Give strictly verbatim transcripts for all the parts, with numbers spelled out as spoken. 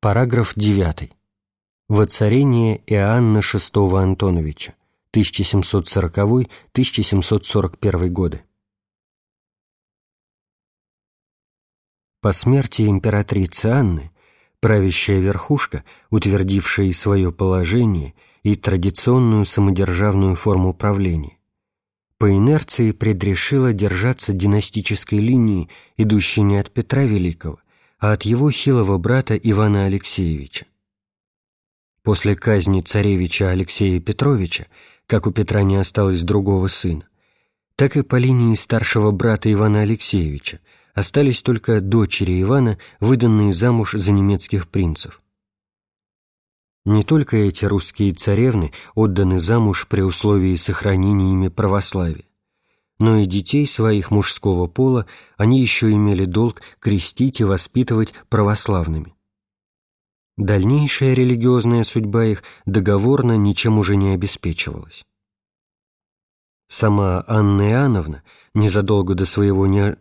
Параграф девятый. Воцарение Иоанна шестого Антоновича, тысяча семьсот сороковой — тысяча семьсот сорок первый годы. По смерти императрицы Анны, правящая верхушка, утвердившая и свое положение, и традиционную самодержавную форму правления, по инерции предрешила держаться династической линии, идущей не от Петра Великого, а от его хилого брата Ивана Алексеевича. После казни царевича Алексея Петровича, как у Петра не осталось другого сына, так и по линии старшего брата Ивана Алексеевича остались только дочери Ивана, выданные замуж за немецких принцев. Не только эти русские царевны отданы замуж при условии сохранения ими православия, но и детей своих мужского пола они еще имели долг крестить и воспитывать православными. Дальнейшая религиозная судьба их договорно ничем уже не обеспечивалась. Сама Анна Иоанновна незадолго до своего не...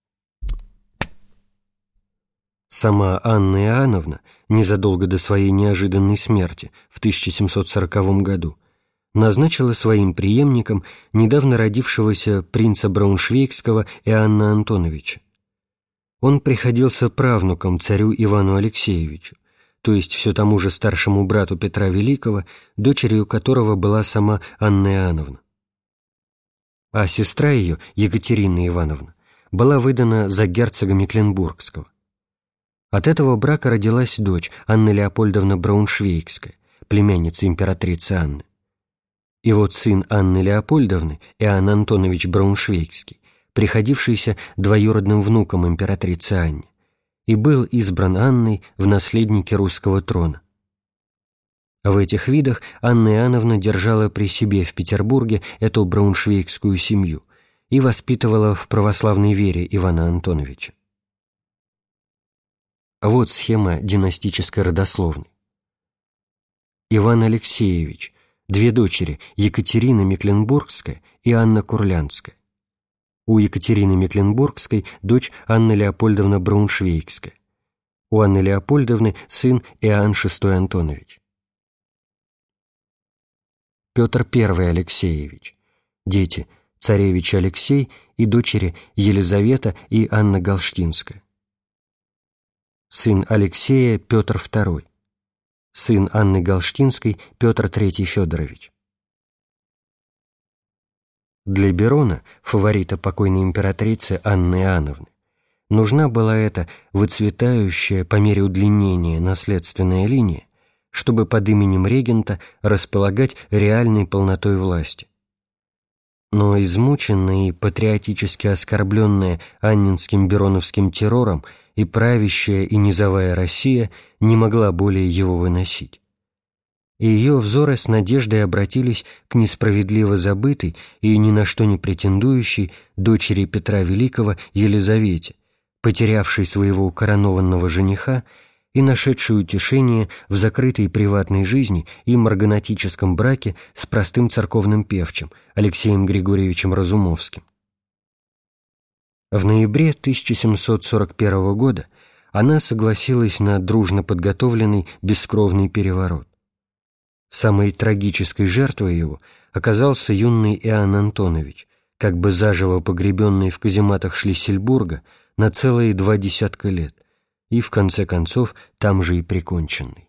Сама Анна Иоанновна незадолго до своей неожиданной смерти в тысяча семьсот сороковом году назначила своим преемником недавно родившегося принца Брауншвейгского Иоанна Антоновича. Он приходился правнуком царю Ивану Алексеевичу, то есть все тому же старшему брату Петра Великого, дочерью которого была сама Анна Иоанновна. А сестра ее, Екатерина Ивановна, была выдана за герцога Мекленбургского. От этого брака родилась дочь Анна Леопольдовна Брауншвейгская, племянница императрицы Анны. И вот сын Анны Леопольдовны, Иоанн Антонович Брауншвейгский, приходившийся двоюродным внуком императрицы Анне, и был избран Анной в наследнике русского трона. В этих видах Анна Иоанновна держала при себе в Петербурге эту брауншвейгскую семью и воспитывала в православной вере Ивана Антоновича. Вот схема династической родословной. Иван Алексеевич, две дочери, Екатерина Мекленбургская и Анна Курлянская. У Екатерины Мекленбургской дочь Анна Леопольдовна Брауншвейгская. У Анны Леопольдовны сын Иоанн шестой Антонович. Петр первый Алексеевич. Дети царевич Алексей и дочери Елизавета и Анна Галштинская. Сын Алексея Петр второй. Сын Анны Галштинской Петр третий Федорович. Для Берона, фаворита покойной императрицы Анны Иоанновны, нужна была эта выцветающая по мере удлинения наследственная линия, чтобы под именем регента располагать реальной полнотой власти. Но измученная и патриотически оскорбленная аннинским бероновским террором и правящая и низовая Россия не могла более его выносить. И ее взоры с надеждой обратились к несправедливо забытой и ни на что не претендующей дочери Петра Великого Елизавете, потерявшей своего коронованного жениха и нашедшей утешение в закрытой приватной жизни и марганатическом браке с простым церковным певчим Алексеем Григорьевичем Разумовским. В ноябре тысяча семьсот сорок первого года она согласилась на дружно подготовленный бескровный переворот. Самой трагической жертвой его оказался юный Иоанн Антонович, как бы заживо погребенный в казематах Шлиссельбурга на целые два десятка лет и, в конце концов, там же и приконченный.